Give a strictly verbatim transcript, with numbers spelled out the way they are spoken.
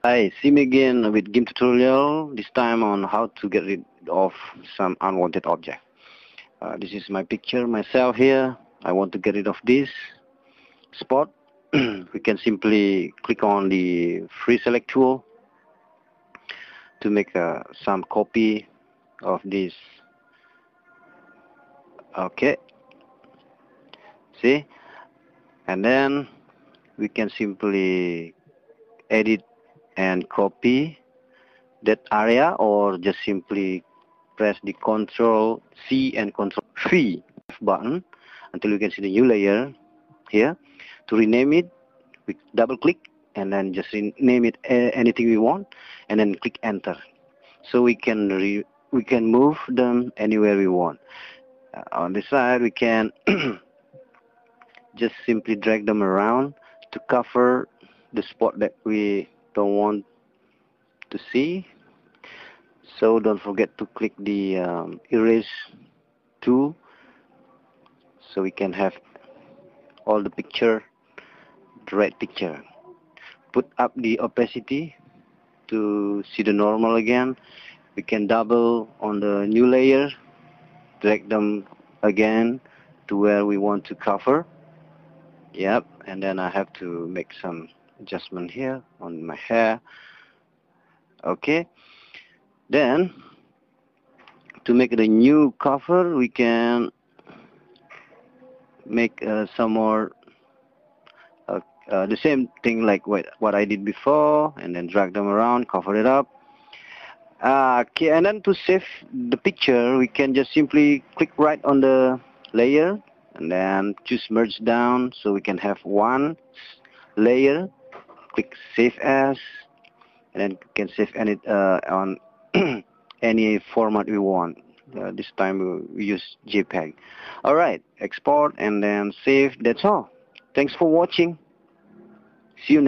Hi, see me again with GIMP tutorial, this time on how to get rid of some unwanted object. Uh, this is my picture, myself here. I want to get rid of this spot. We can simply click on the free select tool to make uh, some copy of this. Okay, see, and then we can simply edit and copy that area, or just simply press the Control C and Control V button until you can see the new layer here. To rename it, we double click and then just rename it anything we want, and then click Enter. So we can re we can move them anywhere we want. Uh, on this side, we can just simply drag them around to cover the spot that we don't want to see. So don't forget to click the um, erase tool, so we can have all the picture, the right picture. Put up the opacity to see the normal again. We can double on the new layer, drag them again to where we want to cover. Yep, and then I have to make some adjustment here on my hair. Okay, then to make the new cover, we can make uh, some more uh, uh, the same thing like what, what I did before, and then drag them around, cover it up. Uh, okay, and then to save the picture, we can just simply click right on the layer and then choose merge down, so we can have one layer. Click save as, and then we can save any uh, on any format we want. Uh, this time we use JPEG. Alright, export and then save. That's all. Thanks for watching. See you next